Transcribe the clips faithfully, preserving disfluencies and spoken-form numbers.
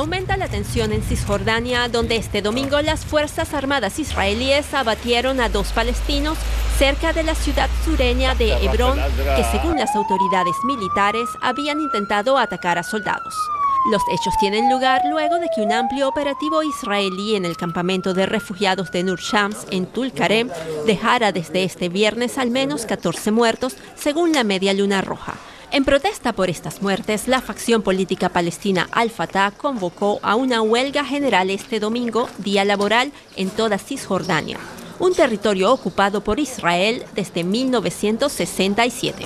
Aumenta la tensión en Cisjordania, donde este domingo las Fuerzas Armadas israelíes abatieron a dos palestinos cerca de la ciudad sureña de Hebrón, que según las autoridades militares habían intentado atacar a soldados. Los hechos tienen lugar luego de que un amplio operativo israelí en el campamento de refugiados de Nur Shams, en Tulkarem, dejara desde este viernes al menos catorce muertos, según la Media Luna Roja. En protesta por estas muertes, la facción política palestina Al-Fatah convocó a una huelga general este domingo, día laboral, en toda Cisjordania, un territorio ocupado por Israel desde mil novecientos sesenta y siete.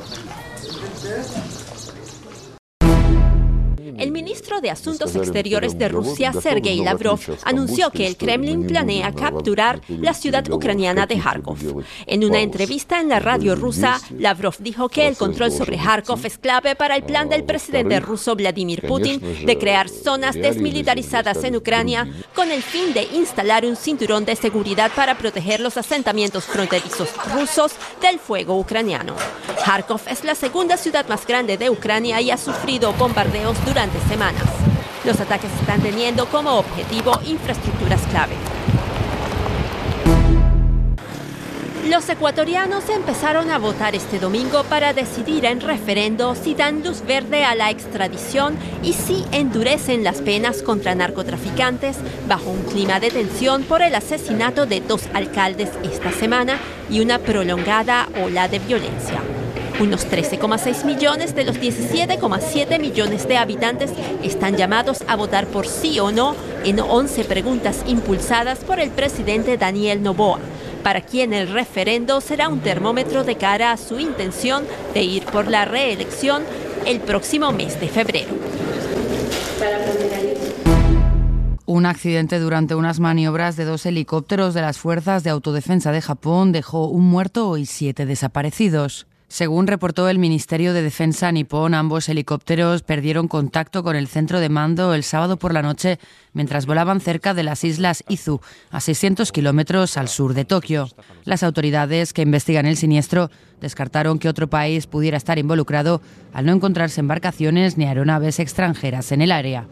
El ministro de Asuntos Exteriores de Rusia, Sergei Lavrov, anunció que el Kremlin planea capturar la ciudad ucraniana de Kharkov. En una entrevista en la radio rusa, Lavrov dijo que el control sobre Kharkov es clave para el plan del presidente ruso Vladimir Putin de crear zonas desmilitarizadas en Ucrania con el fin de instalar un cinturón de seguridad para proteger los asentamientos fronterizos rusos del fuego ucraniano. Kharkov es la segunda ciudad más grande de Ucrania y ha sufrido bombardeos durante semanas. Los ataques están teniendo como objetivo infraestructuras clave. Los ecuatorianos empezaron a votar este domingo para decidir en referendo si dan luz verde a la extradición y si endurecen las penas contra narcotraficantes bajo un clima de tensión por el asesinato de dos alcaldes esta semana y una prolongada ola de violencia. Unos trece coma seis millones de los diecisiete coma siete millones de habitantes están llamados a votar por sí o no en once preguntas impulsadas por el presidente Daniel Noboa, para quien el referendo será un termómetro de cara a su intención de ir por la reelección el próximo mes de febrero. Un accidente durante unas maniobras de dos helicópteros de las Fuerzas de Autodefensa de Japón dejó un muerto y siete desaparecidos. Según reportó el Ministerio de Defensa nipón, ambos helicópteros perdieron contacto con el centro de mando el sábado por la noche mientras volaban cerca de las islas Izu, a seiscientos kilómetros al sur de Tokio. Las autoridades que investigan el siniestro descartaron que otro país pudiera estar involucrado al no encontrarse embarcaciones ni aeronaves extranjeras en el área.